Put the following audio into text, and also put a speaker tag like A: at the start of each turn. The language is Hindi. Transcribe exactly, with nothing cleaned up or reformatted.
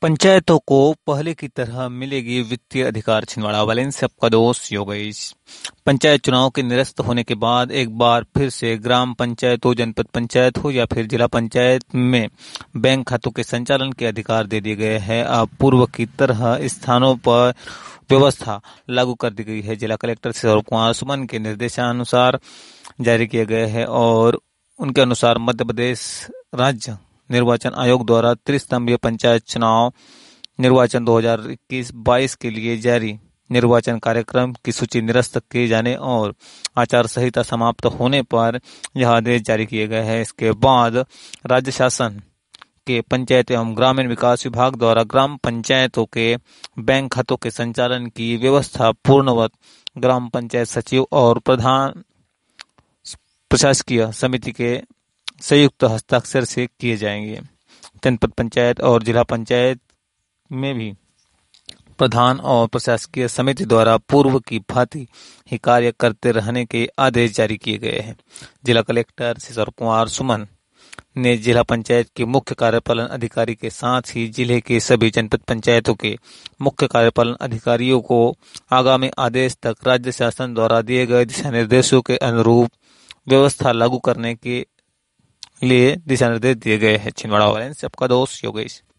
A: पंचायतों को पहले की तरह मिलेगी वित्तीय अधिकार। छिंदवाड़ा वालेंस से आपका दोस्त योगेश। पंचायत चुनाव के निरस्त होने के बाद एक बार फिर से ग्राम पंचायत हो, जनपद पंचायत हो या फिर जिला पंचायत में बैंक खातों के संचालन के अधिकार दे दिए गए हैं। अब पूर्व की तरह स्थानों पर व्यवस्था लागू कर दी गई है। जिला कलेक्टर किशोर कुमार सुमन के निर्देशानुसार जारी किए गए हैं और उनके अनुसार मध्य प्रदेश राज्य निर्वाचन आयोग द्वारा त्रिस्तंभीय पंचायत चुनाव निर्वाचन दो हज़ार इक्कीस बाईस के लिए जारी निर्वाचन कार्यक्रम की सूची निरस्त किए जाने और आचार संहिता समाप्त होने पर यह आदेश जारी किए गए हैं। इसके बाद राज्य शासन के पंचायत एवं ग्रामीण विकास विभाग द्वारा ग्राम पंचायतों के बैंक खातों के संचालन की व्यवस्था पूर्णवत ग्राम पंचायत सचिव और प्रधान प्रशासकीय समिति के संयुक्त हस्ताक्षर से किए जाएंगे। जनपद पंचायत और जिला पंचायत में भी प्रधान और प्रशासकीय समिति द्वारा पूर्व की भांति ही कार्य करते रहने के आदेश जारी किए गए हैं। जिला कलेक्टर किशोर कुमार सुमन ने जिला पंचायत के मुख्य कार्यपालन अधिकारी के साथ ही जिले के सभी जनपद पंचायतों के मुख्य कार्यपालन अधिकारियों को आगामी आदेश तक राज्य शासन द्वारा दिए गए दिशा निर्देशों के अनुरूप व्यवस्था लागू करने के लिए दिशा निर्देश दिए गए हैं। छिंदवाड़ा वालेंस से आपका दोस्त योगेश।